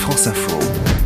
France Info.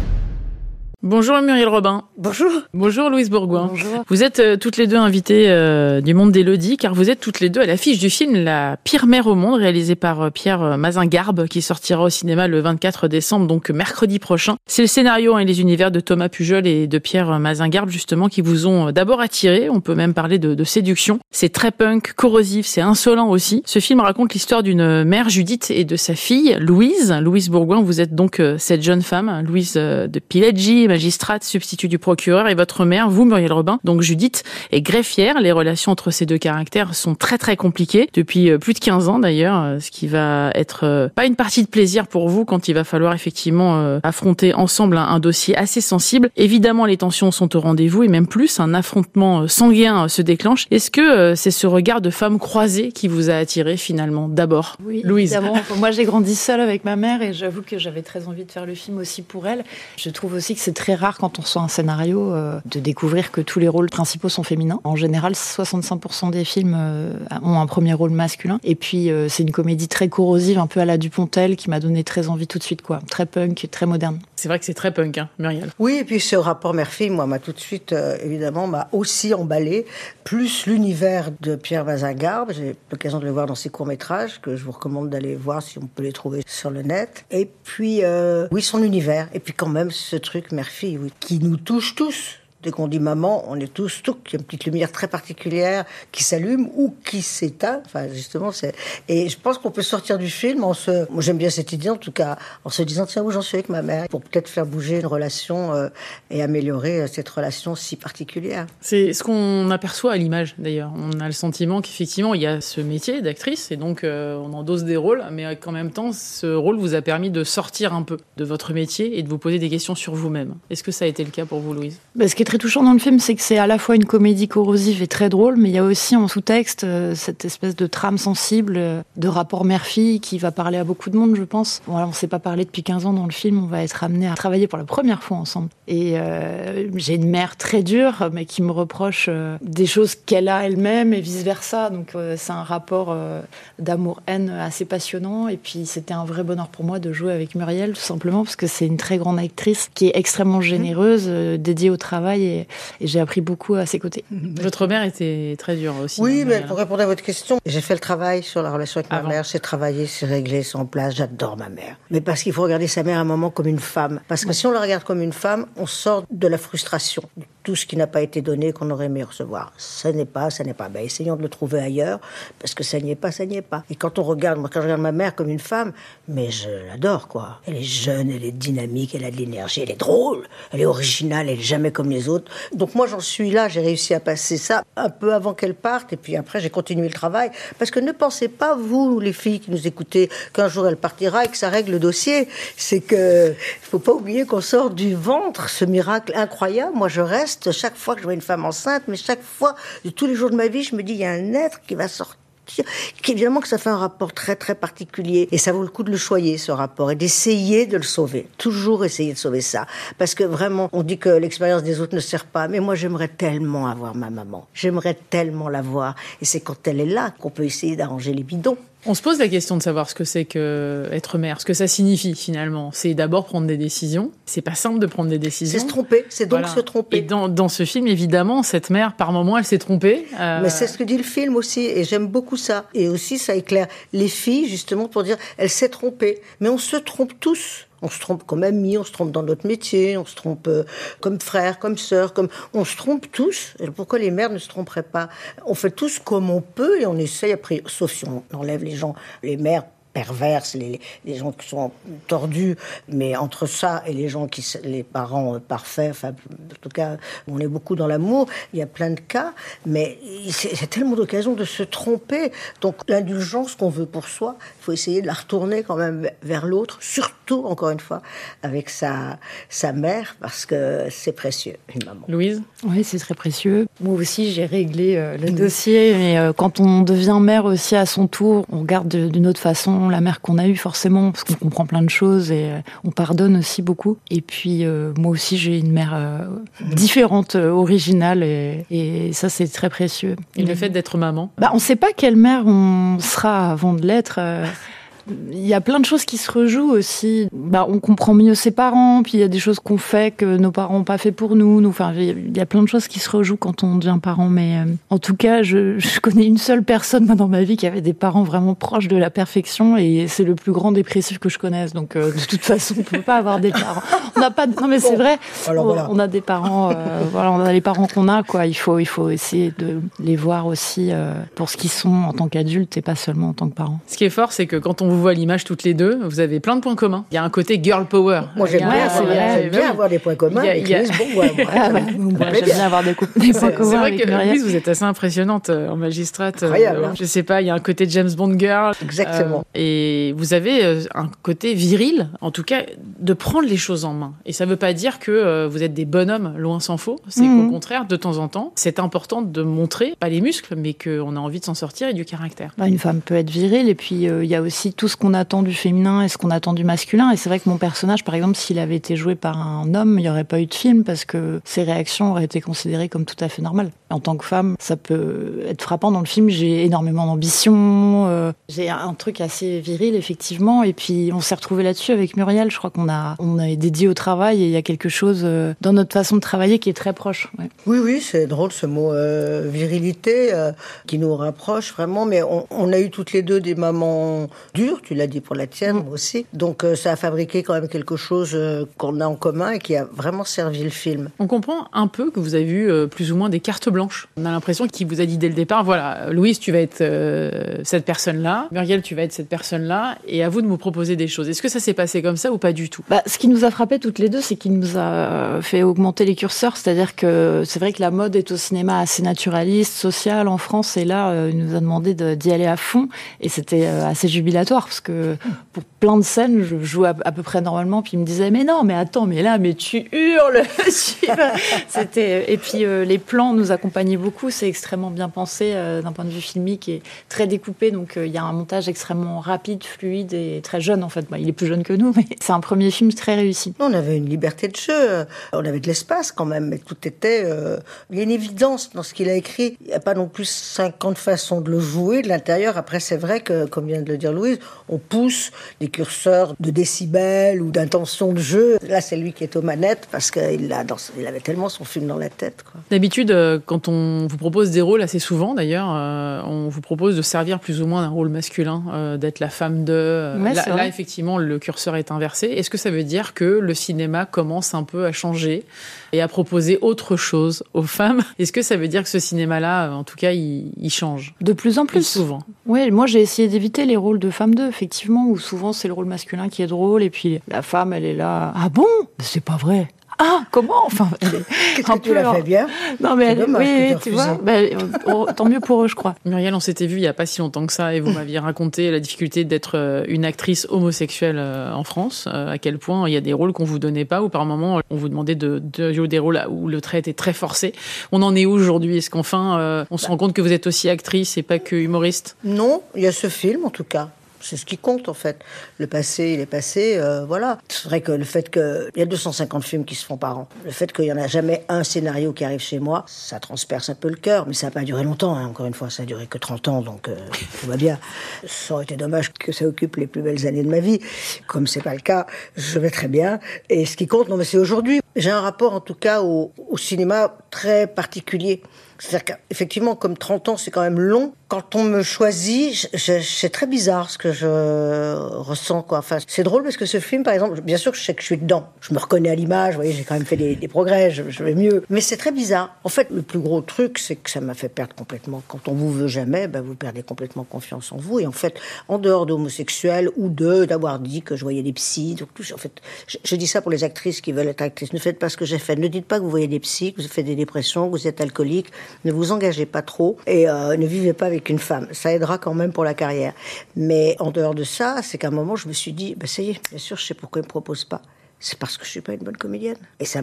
Bonjour Muriel Robin. Bonjour. Bonjour Louise Bourgoin. Bonjour. Vous êtes toutes les deux invitées du Monde d'Élodie, car vous êtes toutes les deux à l'affiche du film La pire mère au monde, réalisé par Pierre Mazingarbe, qui sortira au cinéma le 24 décembre, donc mercredi prochain. C'est le scénario et les univers de Thomas Pujol et de Pierre Mazingarbe, justement, qui vous ont d'abord attiré. On peut même parler de séduction. C'est très punk, corrosif, c'est insolent aussi. Ce film raconte l'histoire d'une mère, Judith, et de sa fille, Louise. Louise Bourgoin, vous êtes donc cette jeune femme, Louise de Pileggi, magistrate, substitut du procureur, et votre mère, vous, Muriel Robin, donc Judith, est greffière. Les relations entre ces deux caractères sont très très compliquées, depuis plus de 15 ans d'ailleurs, ce qui va être pas une partie de plaisir pour vous quand il va falloir effectivement affronter ensemble un dossier assez sensible. Évidemment, les tensions sont au rendez-vous, et même plus, un affrontement sanguin se déclenche. Est-ce que c'est ce regard de femme croisée qui vous a attiré finalement, d'abord? Oui, Louise. évidemment. Moi, j'ai grandi seule avec ma mère et j'avoue que j'avais très envie de faire le film aussi pour elle. Je trouve aussi que c'est très rare quand on sort un scénario de découvrir que tous les rôles principaux sont féminins. En général, 65% des films ont un premier rôle masculin. Et puis, c'est une comédie très corrosive, un peu à la Dupontel, qui m'a donné très envie tout de suite, quoi. Très punk, très moderne. C'est vrai que c'est très punk, hein, Muriel. Oui, et puis ce rapport mère-fille, moi, m'a tout de suite, évidemment, m'a aussi emballé. Plus l'univers de Pierre Mazingarbe. J'ai l'occasion de le voir dans ses courts-métrages, que je vous recommande d'aller voir si on peut les trouver sur le net. Et puis, oui, son univers. Et puis quand même, ce truc mère-fille, oui, qui nous touche tous. Dès qu'on dit maman, on est tous toucs. Il y a une petite lumière très particulière qui s'allume ou qui s'éteint. Enfin, justement, c'est. Et je pense qu'on peut sortir du film moi, j'aime bien cette idée, en tout cas, en se disant tiens, où j'en suis avec ma mère, pour peut-être faire bouger une relation et améliorer cette relation si particulière. C'est ce qu'on aperçoit à l'image, d'ailleurs. On a le sentiment qu'effectivement, il y a ce métier d'actrice, et donc on endosse des rôles, mais qu'en même temps, ce rôle vous a permis de sortir un peu de votre métier et de vous poser des questions sur vous-même. Est-ce que ça a été le cas pour vous, Louise? Ce qui est très touchant dans le film, c'est que c'est à la fois une comédie corrosive et très drôle, mais il y a aussi en sous-texte cette espèce de trame sensible, de rapport mère-fille qui va parler à beaucoup de monde, je pense. Bon, on ne s'est pas parlé depuis 15 ans dans le film, on va être amenés à travailler pour la première fois ensemble. Et j'ai une mère très dure, mais qui me reproche des choses qu'elle a elle-même et vice-versa. Donc c'est un rapport d'amour-haine assez passionnant. Et puis c'était un vrai bonheur pour moi de jouer avec Muriel, tout simplement, parce que c'est une très grande actrice qui est extrêmement généreuse, dédiée au travail. Et j'ai appris beaucoup à ses côtés. Votre mère était très dure aussi. Oui, mais pour répondre à votre question, j'ai fait le travail sur la relation avec ma Avant. mère. J'ai travaillé, c'est réglé, c'est en place. J'adore ma mère. Mais parce qu'il faut regarder sa mère à un moment comme une femme. Parce que si on la regarde comme une femme, on sort de la frustration. De tout ce qui n'a pas été donné, qu'on aurait aimé recevoir. Ça n'est pas. Ben, essayons de le trouver ailleurs. Parce que ça n'y est pas. Et quand on regarde, moi, quand je regarde ma mère comme une femme, mais je l'adore, quoi. Elle est jeune, elle est dynamique, elle a de l'énergie, elle est drôle, elle est originale, elle est jamais comme les autres. Donc moi, j'en suis là, j'ai réussi à passer ça un peu avant qu'elle parte, et puis après, j'ai continué le travail. Parce que ne pensez pas, vous, les filles qui nous écoutez, qu'un jour elle partira et que ça règle le dossier. C'est que, faut pas oublier qu'on sort du ventre, ce miracle incroyable. Moi, je reste, chaque fois que je vois une femme enceinte, mais chaque fois, de tous les jours de ma vie, je me dis, il y a un être qui va sortir. Évidemment que ça fait un rapport très très particulier et ça vaut le coup de le choyer, ce rapport, et d'essayer de le sauver, toujours essayer de sauver ça, parce que vraiment on dit que l'expérience des autres ne sert pas, mais moi j'aimerais tellement avoir ma maman, j'aimerais tellement la voir, et c'est quand elle est là qu'on peut essayer d'arranger les bidons. On se pose la question de savoir ce que c'est que être mère, ce que ça signifie finalement. C'est d'abord prendre des décisions. C'est pas simple de prendre des décisions. C'est se tromper, c'est donc voilà. Se tromper. Et dans ce film, évidemment, cette mère, par moments, elle s'est trompée. Mais c'est ce que dit le film aussi, et j'aime beaucoup ça. Et aussi, ça éclaire les filles, justement, pour dire, elle s'est trompée. Mais on se trompe tous. On se trompe comme amis, on se trompe dans notre métier, on se trompe comme frères, comme sœurs, on se trompe tous. Et pourquoi les mères ne se tromperaient pas? On fait tous comme on peut et on essaye après, sauf si on enlève les gens, les mères perverses, les gens qui sont tordus, mais entre ça et les parents parfaits, enfin, en tout cas, on est beaucoup dans l'amour, il y a plein de cas, mais c'est tellement d'occasions de se tromper. Donc, l'indulgence qu'on veut pour soi, il faut essayer de la retourner quand même vers l'autre, surtout, encore une fois, avec sa mère, parce que c'est précieux, une maman. Louise? Oui, c'est très précieux. Moi aussi, j'ai réglé le dossier, mais quand on devient mère aussi à son tour, on regarde d'une autre façon la mère qu'on a eue, forcément, parce qu'on comprend plein de choses et on pardonne aussi beaucoup. Et puis, moi aussi, j'ai une mère différente, originale, et ça, c'est très précieux. Et le fait d'être maman? On ne sait pas quelle mère on sera avant de l'être. Il y a plein de choses qui se rejouent aussi. On comprend mieux ses parents, puis il y a des choses qu'on fait que nos parents n'ont pas fait pour nous. Enfin, il y a plein de choses qui se rejouent quand on devient parent. Mais en tout cas, je connais une seule personne moi, dans ma vie qui avait des parents vraiment proches de la perfection, et c'est le plus grand dépressif que je connaisse. Donc, de toute façon, on peut pas avoir des parents. On n'a pas. Non, mais c'est vrai. Alors, voilà. On a des parents. On a les parents qu'on a, quoi. Il faut essayer de les voir aussi pour ce qu'ils sont en tant qu'adultes et pas seulement en tant que parents. Ce qui est fort, c'est que quand on vous voit à l'image toutes les deux, vous avez plein de points communs. Il y a un côté girl power. Moi, j'aime bien avoir des points communs avec Louise Bourgois. J'aime bien avoir des points communs. C'est vrai avec que Muriel. Louise, vous êtes assez impressionnante en magistrate. Incroyable. Je sais pas, il y a un côté James Bond girl. Exactement. Et vous avez un côté viril, en tout cas, de prendre les choses en main. Et ça veut pas dire que vous êtes des bonhommes, loin s'en faut. C'est qu'au contraire, de temps en temps, c'est important de montrer, pas les muscles, mais qu'on a envie de s'en sortir et du caractère. Une femme peut être virile, et puis il y a aussi tout ce qu'on attend du féminin et ce qu'on attend du masculin. Et c'est vrai que mon personnage, par exemple, s'il avait été joué par un homme, il n'y aurait pas eu de film parce que ses réactions auraient été considérées comme tout à fait normales. En tant que femme, ça peut être frappant. Dans le film, j'ai énormément d'ambition, j'ai un truc assez viril, effectivement. Et puis on s'est retrouvés là-dessus avec Muriel. Je crois on est dédié au travail, et il y a quelque chose dans notre façon de travailler qui est très proche. Ouais. Oui, c'est drôle ce mot virilité qui nous rapproche vraiment, mais on a eu toutes les deux des mamans dures, tu l'as dit pour la tienne, moi aussi. Donc ça a fabriqué quand même quelque chose qu'on a en commun et qui a vraiment servi le film. On comprend un peu que vous avez eu plus ou moins des cartes blanches. On a l'impression qu'il vous a dit dès le départ, voilà, Louise, tu vas être cette personne-là, Muriel, tu vas être cette personne-là, et à vous de nous proposer des choses. Est-ce que ça s'est passé comme ça ou pas du tout ? Ce qui nous a frappé toutes les deux, c'est qu'il nous a fait augmenter les curseurs. C'est-à-dire que c'est vrai que la mode est au cinéma assez naturaliste, sociale en France, et là, il nous a demandé d'y aller à fond, et c'était assez jubilatoire, parce que pour plein de scènes, je jouais à peu près normalement, puis il me disait, mais non, mais attends, mais là, mais tu hurles. Et puis les plans nous accompagnaient beaucoup, c'est extrêmement bien pensé d'un point de vue filmique et très découpé, donc il y a un montage extrêmement rapide, fluide et très jeune en fait. Il est plus jeune que nous, mais c'est un premier film très réussi. On avait une liberté de jeu, on avait de l'espace quand même, mais tout était... Il y a une évidence dans ce qu'il a écrit. Il n'y a pas non plus 50 façons de le jouer de l'intérieur. Après, c'est vrai que, comme vient de le dire Louise, on pousse des curseurs de décibels ou d'intention de jeu. Là, c'est lui qui est aux manettes parce qu'il avait tellement son film dans la tête, quoi. D'habitude, quand on vous propose des rôles, assez souvent d'ailleurs, on vous propose de servir plus ou moins d'un rôle masculin, d'être la femme de... Ouais, là, effectivement, le curseur est inversé. Est-ce que ça veut dire que le cinéma commence un peu à changer et à proposer autre chose aux femmes ? Est-ce que ça veut dire que ce cinéma-là, en tout cas, il change ? De plus en plus. Souvent. Oui, moi j'ai essayé d'éviter les rôles de femme 2, effectivement, où souvent c'est le rôle masculin qui est drôle, et puis la femme, elle est là. Ah bon ? C'est pas vrai. Ah, comment ? Enfin, qu'est-ce que tu l'as fait bien ? Non, mais oui, tu vois, tant mieux pour eux, je crois. Muriel, on s'était vu il y a pas si longtemps que ça, et vous m'aviez raconté la difficulté d'être une actrice homosexuelle en France, à quel point il y a des rôles qu'on vous donnait pas, ou par moments on vous demandait de jouer des rôles où le trait était très forcé. On en est où aujourd'hui ? Est-ce qu'enfin on se rend compte que vous êtes aussi actrice et pas que humoriste ? Non, il y a ce film en tout cas. C'est ce qui compte, en fait. Le passé, il est passé, voilà. C'est vrai que le fait qu'il y a 250 films qui se font par an, le fait qu'il n'y en a jamais un scénario qui arrive chez moi, ça transperce un peu le cœur, mais ça n'a pas duré longtemps, hein. Encore une fois, ça a duré que 30 ans, donc tout va bien. Ça aurait été dommage que ça occupe les plus belles années de ma vie. Comme c'est pas le cas, je vais très bien. Et ce qui compte, non, mais c'est aujourd'hui. J'ai un rapport, en tout cas, au cinéma très particulier. C'est-à-dire qu'effectivement, comme 30 ans, c'est quand même long. Quand on me choisit, c'est très bizarre ce que je ressens, quoi. Enfin, c'est drôle parce que ce film, par exemple, bien sûr que je sais que je suis dedans. Je me reconnais à l'image, vous voyez, j'ai quand même fait des progrès, je vais mieux. Mais c'est très bizarre. En fait, le plus gros truc, c'est que ça m'a fait perdre complètement. Quand on vous veut jamais, vous perdez complètement confiance en vous. Et en fait, en dehors d'homosexuels ou d'avoir dit que je voyais des psys, donc tout, en fait, je dis ça pour les actrices qui veulent être actrices. Ne faites pas ce que j'ai fait. Ne dites pas que vous voyez des psys, que vous faites des dépressions, que vous êtes alcoolique. Ne vous engagez pas trop et ne vivez pas avec une femme. Ça aidera quand même pour la carrière. Mais en dehors de ça, c'est qu'à un moment, je me suis dit, ça y est, bien sûr, je sais pourquoi ils me proposent pas. C'est parce que je suis pas une bonne comédienne. Et ça m'a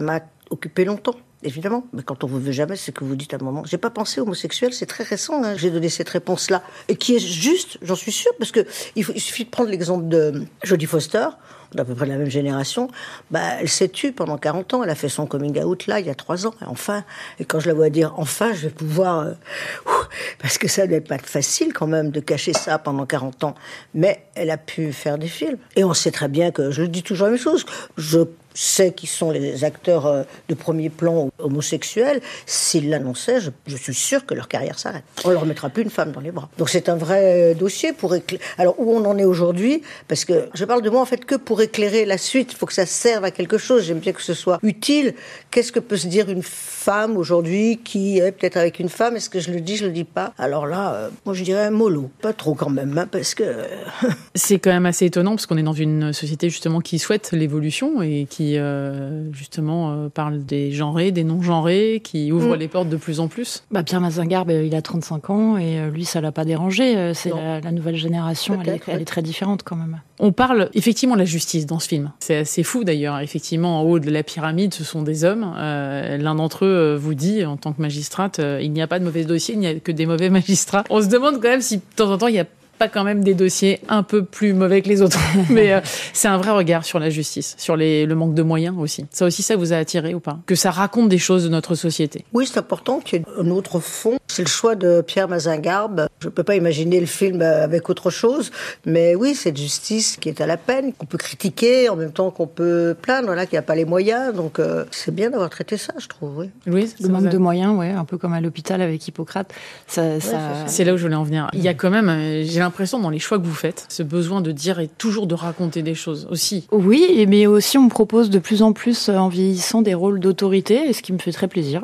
occupé longtemps. Évidemment, mais quand on vous veut jamais, c'est que vous dites à un moment. J'ai pas pensé homosexuel, c'est très récent. Hein, j'ai donné cette réponse-là et qui est juste, j'en suis sûre, parce que il suffit de prendre l'exemple de Jodie Foster, d'à peu près de la même génération. Elle s'est tue pendant 40 ans. Elle a fait son coming out là, il y a 3 ans. Enfin, et quand je la vois dire enfin, je vais pouvoir, parce que ça n'est pas facile quand même de cacher ça pendant 40 ans. Mais elle a pu faire des films. Et on sait très bien que je le dis toujours la même chose. Je sais qui sont les acteurs de premier plan homosexuels. S'ils l'annonçaient, je suis sûre que leur carrière s'arrête. On ne leur mettra plus une femme dans les bras. Donc c'est un vrai dossier pour éclairer. Alors où on en est aujourd'hui, parce que je parle de moi en fait que pour éclairer la suite. Il faut que ça serve à quelque chose. J'aime bien que ce soit utile. Qu'est-ce que peut se dire une femme aujourd'hui qui est peut-être avec une femme? Est-ce que je le dis, je le dis pas? Alors là, moi je dirais mollo. Pas trop quand même, hein, parce que... C'est quand même assez étonnant parce qu'on est dans une société justement qui souhaite l'évolution et qui justement parle des genrés, des non-genrés, qui ouvre les portes de plus en plus. Pierre Mazingarbe, il a 35 ans et lui, ça l'a pas dérangé. C'est la nouvelle génération, elle est très différente quand même. On parle effectivement de la justice dans ce film. C'est assez fou d'ailleurs. Effectivement, en haut de la pyramide, ce sont des hommes. L'un d'entre eux vous dit, en tant que magistrate, il n'y a pas de mauvais dossiers, il n'y a que des mauvais magistrats. On se demande quand même si de temps en temps, il y a pas quand même des dossiers un peu plus mauvais que les autres. Mais c'est un vrai regard sur la justice, sur le manque de moyens aussi. Ça aussi, ça vous a attiré ou pas? Que ça raconte des choses de notre société? Oui, c'est important qu'il y ait un autre fond. C'est le choix de Pierre Mazingarbe. Je ne peux pas imaginer le film avec autre chose. Mais oui, cette justice qui est à la peine, qu'on peut critiquer en même temps qu'on peut plaindre, voilà, qui n'a pas les moyens. Donc c'est bien d'avoir traité ça, je trouve. Oui. Louise, le manque de moyens, ouais, un peu comme à l'hôpital avec Hippocrate. C'est là où je voulais en venir. Il y a quand même, j'ai l'impression dans les choix que vous faites, ce besoin de dire et toujours de raconter des choses aussi. Oui, mais aussi on me propose de plus en plus en vieillissant des rôles d'autorité, ce qui me fait très plaisir.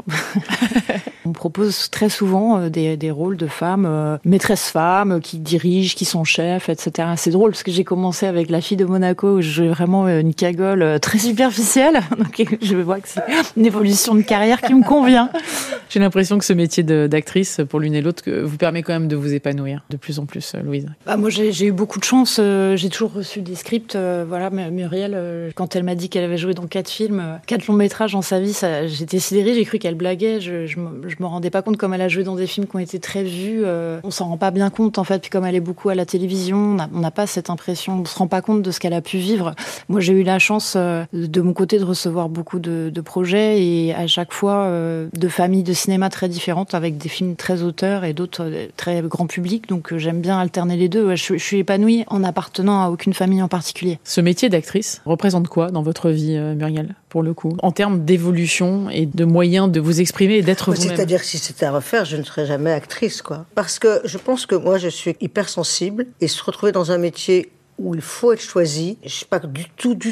On me propose très souvent des rôles de femmes, maîtresses femmes, qui dirigent, qui sont chefs, etc. C'est drôle parce que j'ai commencé avec La fille de Monaco où j'ai vraiment une cagole très superficielle. Donc je vois que c'est une évolution de carrière qui me convient. J'ai l'impression que ce métier d'actrice, pour l'une et l'autre, vous permet quand même de vous épanouir de plus en plus, Louise. Moi, j'ai eu beaucoup de chance. J'ai toujours reçu des scripts. Voilà, Muriel, quand elle m'a dit qu'elle avait joué dans 4 films, 4 longs métrages dans sa vie, j'étais sidérée. J'ai cru qu'elle blaguait. Je me rendais pas compte, comme elle a joué dans des films qui ont été très vus. On s'en rend pas bien compte, en fait. Puis comme elle est beaucoup à la télévision, on n'a pas cette impression. On se rend pas compte de ce qu'elle a pu vivre. Moi, j'ai eu la chance, de mon côté, de recevoir beaucoup de projets et à chaque fois de familles de cinéma très différentes, avec des films très auteurs et d'autres très grand public. Donc j'aime bien alterner les deux. Je suis épanouie en appartenant à aucune famille en particulier. Ce métier d'actrice représente quoi dans votre vie, Muriel, pour le coup, en termes d'évolution et de moyens de vous exprimer et d'être vous-même? C'est-à-dire que si c'était à refaire, je ne serais jamais actrice, quoi. Parce que je pense que moi, je suis hypersensible et se retrouver dans un métier où il faut être choisi. Je n'ai pas du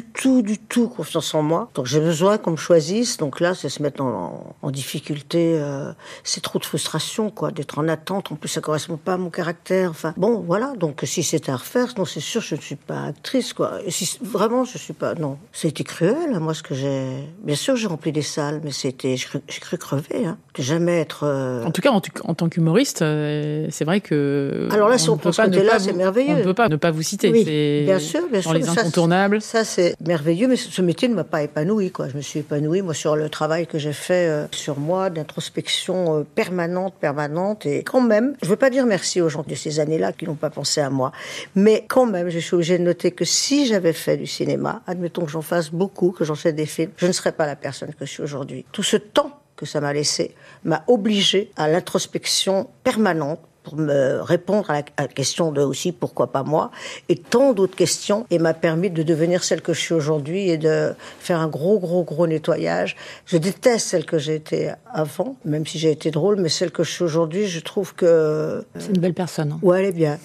tout confiance en moi. Donc j'ai besoin qu'on me choisisse. Donc là, c'est se mettre en difficulté. C'est trop de frustration, quoi, d'être en attente. En plus, ça correspond pas à mon caractère. Enfin, bon, voilà. Donc si c'était à refaire, non, c'est sûr, je ne suis pas actrice, quoi. Et si vraiment, je suis pas. Non, ça a été cruel. Moi, ce que j'ai. Bien sûr, j'ai rempli des salles, mais c'était. J'ai cru crever. Hein. De jamais être. En tout cas, en tant qu'humoriste, c'est vrai que. Alors là, si on prend ce côté-là, c'est merveilleux. On ne peut pas ne pas vous citer. Oui. Bien sûr, dans les incontournables. Ça, c'est merveilleux, mais ce métier ne m'a pas épanouie, quoi. Je me suis épanouie, moi, sur le travail que j'ai fait sur moi, d'introspection permanente. Et quand même, je ne veux pas dire merci aux gens de ces années-là qui n'ont pas pensé à moi, mais quand même, je suis obligée de noter que si j'avais fait du cinéma, admettons que j'en fasse beaucoup, que j'en fasse des films, je ne serais pas la personne que je suis aujourd'hui. Tout ce temps que ça m'a laissé m'a obligée à l'introspection permanente, pour me répondre à la question de aussi pourquoi pas moi, et tant d'autres questions, et m'a permis de devenir celle que je suis aujourd'hui et de faire un gros nettoyage. Je déteste celle que j'ai été avant, même si j'ai été drôle, mais celle que je suis aujourd'hui, je trouve que... C'est une belle personne. Hein. Ouais, elle est bien.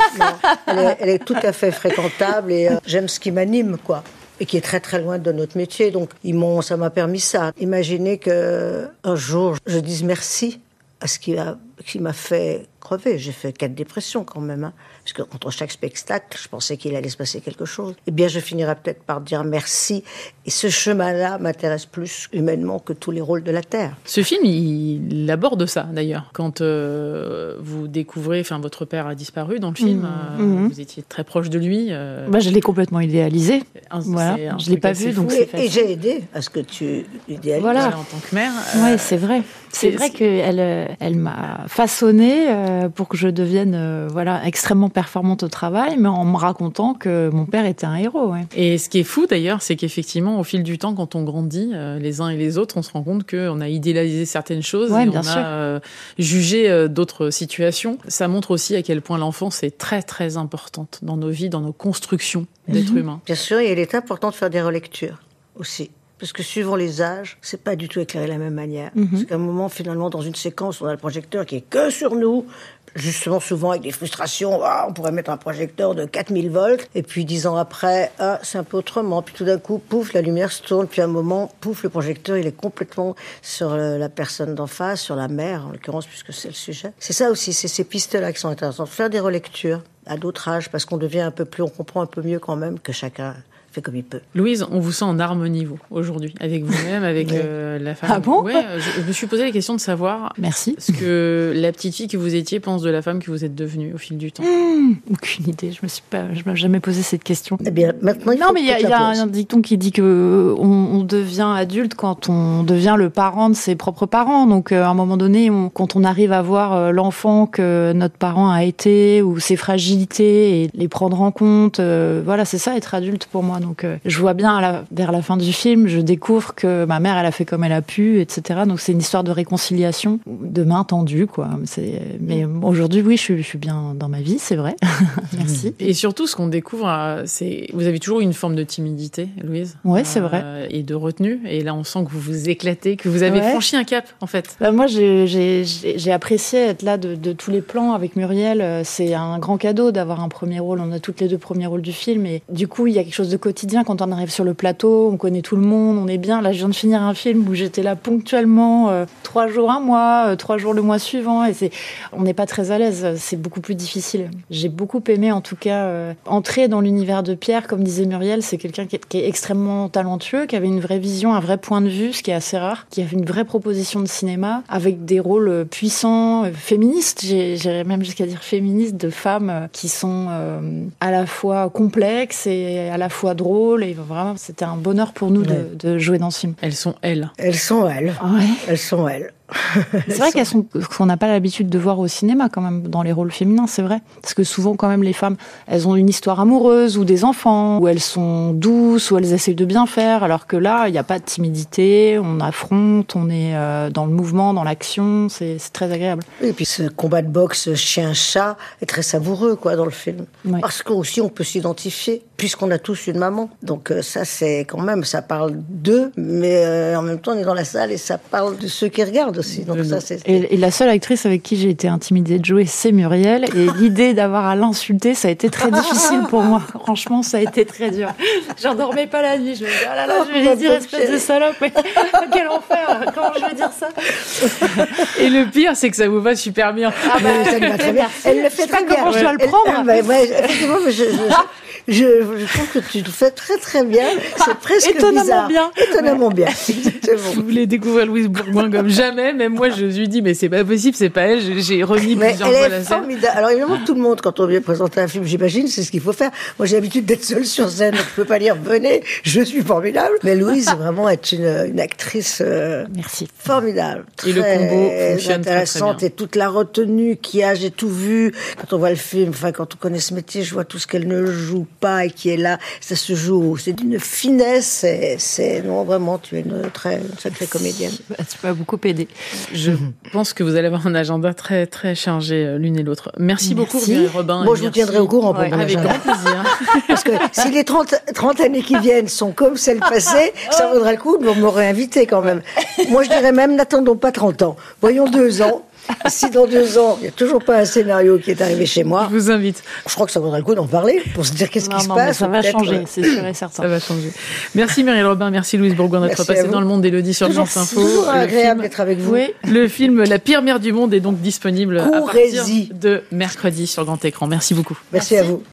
Elle est tout à fait fréquentable et j'aime ce qui m'anime, quoi. Et qui est très loin de notre métier. Donc ça m'a permis ça. Imaginez qu'un jour, je dise merci à ce qui qui m'a fait crever. J'ai fait 4 dépressions quand même, hein. Parce que entre chaque spectacle, je pensais qu'il allait se passer quelque chose. Eh bien, je finirai peut-être par dire merci. Et ce chemin-là m'intéresse plus humainement que tous les rôles de la Terre. Ce film, il aborde ça, d'ailleurs. Quand vous découvrez, votre père a disparu dans le film, vous étiez très proche de lui. Je l'ai complètement idéalisé. Voilà. Je l'ai pas vu, donc c'est facile. Et j'ai aidé à ce que tu idéalises. Voilà. En tant que mère. Oui, c'est vrai. C'est vrai qu'elle m'a façonnée pour que je devienne extrêmement performante au travail, mais en me racontant que mon père était un héros. Ouais. Et ce qui est fou d'ailleurs, c'est qu'effectivement, au fil du temps, quand on grandit, les uns et les autres, on se rend compte qu'on a idéalisé certaines choses et on a jugé d'autres situations. Ça montre aussi à quel point l'enfance est très très importante dans nos vies, dans nos constructions d'êtres humains. Bien sûr, et il est important de faire des relectures aussi. Parce que suivant les âges, c'est pas du tout éclairé de la même manière. Parce qu'à un moment, finalement, dans une séquence, on a le projecteur qui est que sur nous, justement souvent avec des frustrations. On pourrait mettre un projecteur de 4000 volts, et puis 10 ans après, c'est un peu autrement. Puis tout d'un coup, pouf, la lumière se tourne, puis à un moment, pouf, le projecteur, il est complètement sur la personne d'en face, sur la mère, en l'occurrence, puisque c'est le sujet. C'est ça aussi, c'est ces pistes-là qui sont intéressantes. Faire des relectures à d'autres âges, parce qu'on devient un peu plus, on comprend un peu mieux quand même que chacun fait comme il peut. Louise, on vous sent en harmonie, vous, aujourd'hui, avec vous-même, avec la femme. Ah bon? Ouais, je me suis posé la question de savoir ce que la petite fille que vous étiez pense de la femme que vous êtes devenue au fil du temps. Aucune idée, je me jamais posé cette question. Eh bien, maintenant, mais il y a un dicton qui dit que on devient adulte quand on devient le parent de ses propres parents. Donc, à un moment donné, quand on arrive à voir l'enfant que notre parent a été, ou ses fragilités, et les prendre en compte, c'est ça, être adulte pour moi. Donc, je vois bien vers la fin du film, je découvre que ma mère, elle a fait comme elle a pu, etc. Donc, c'est une histoire de réconciliation, de main tendue, quoi. Mais aujourd'hui, oui, je suis bien dans ma vie, c'est vrai. Merci. Et surtout, ce qu'on découvre, c'est vous avez toujours une forme de timidité, Louise. Oui, c'est vrai. Et de retenue. Et là, on sent que vous vous éclatez, que vous avez franchi un cap, en fait. Moi, j'ai apprécié être là de tous les plans avec Muriel. C'est un grand cadeau d'avoir un premier rôle. On a toutes les 2 premiers rôles du film. Et du coup, il y a quelque chose de quotidien quand on arrive sur le plateau. On connaît tout le monde, on est bien. Là, je viens de finir un film où j'étais là ponctuellement 3 jours un mois, 3 jours le mois suivant. Et on n'est pas très à l'aise. C'est beaucoup plus difficile. J'ai beaucoup aimé, en tout cas, entrer dans l'univers de Pierre. Comme disait Muriel, c'est quelqu'un qui est extrêmement talentueux, qui avait une vraie vision, un vrai point de vue, ce qui est assez rare, qui avait une vraie proposition de cinéma, avec des rôles puissants, féministes, j'irais même jusqu'à dire féministes, de femmes qui sont à la fois complexes et à la fois drôles. Et vraiment, c'était un bonheur pour nous de jouer dans ce film. Elles sont elles. Elles sont elles. Ouais. Elles sont elles. C'est vrai qu'on n'a pas l'habitude de voir au cinéma quand même dans les rôles féminins, c'est vrai. Parce que souvent quand même les femmes, elles ont une histoire amoureuse ou des enfants, ou elles sont douces, ou elles essayent de bien faire, alors que là, il n'y a pas de timidité, on affronte, on est dans le mouvement, dans l'action, c'est très agréable. Et puis ce combat de boxe chien-chat est très savoureux dans le film. Ouais. Parce qu'aussi on peut s'identifier, puisqu'on a tous une maman. Donc ça c'est quand même, ça parle d'eux, mais en même temps on est dans la salle et ça parle de ceux qui regardent aussi. Donc ça, et la seule actrice avec qui j'ai été intimidée de jouer, c'est Muriel. Et l'idée d'avoir à l'insulter, ça a été très difficile pour moi. Franchement, ça a été très dur. J'en dormais pas la nuit. Je me disais, oh là là, je vais lui dire espèce de salope. Mais quel enfer, comment je vais dire ça? Et le pire, c'est que ça vous va super bien. Ça me va très bien. Elle le fait très bien. Comment je dois le prendre? Effectivement, je trouve que tu le fais très très bien. C'est presque étonnamment bizarre. Étonnamment bien. Vous voulez découvrir Louise Bourgoin comme jamais. Même moi, je me suis dit, mais c'est pas possible, c'est pas elle. J'ai remis plusieurs fois la scène. Formidable. Alors évidemment, tout le monde, quand on vient présenter un film, j'imagine, c'est ce qu'il faut faire. Moi, j'ai l'habitude d'être seule sur scène, donc je peux pas dire venez, je suis formidable. Mais Louise, vraiment, est une actrice merci, formidable. Et le combo fonctionne intéressante, très, très bien. Et toute la retenue qu'il y a, j'ai tout vu. Quand on voit le film, quand on connaît ce métier, je vois tout ce qu'elle ne joue pas et qui est là. Ça se joue. C'est d'une finesse. Non, vraiment, tu es une sacrée comédienne. Tu m'as beaucoup aidé. Je pense que vous allez avoir un agenda très, très chargé l'une et l'autre. Merci beaucoup, Robin. Bon, je vous tiendrai au courant. Avec grand plaisir. Parce que si les 30 années qui viennent sont comme celles passées, ça vaudra le coup de me réinviter quand même. Moi, je dirais même, n'attendons pas 30 ans. Voyons 2 ans. Si dans 2 ans, il n'y a toujours pas un scénario qui est arrivé chez moi, Je vous invite. je crois que ça vaudrait le coup d'en parler pour se dire qu'est-ce qui se passe. Ça va changer, c'est sûr et certain. Ça va changer. Merci Muriel Robin, merci Louise Bourgoin d'être Merci à passée vous. dans le monde d'Élodie sur Toujours, France Info. toujours Le agréable film- d'être avec vous. Oui. Le film La pire mère du monde est donc disponible à partir Courez-y. de mercredi sur grand écran. Merci beaucoup. Merci à vous.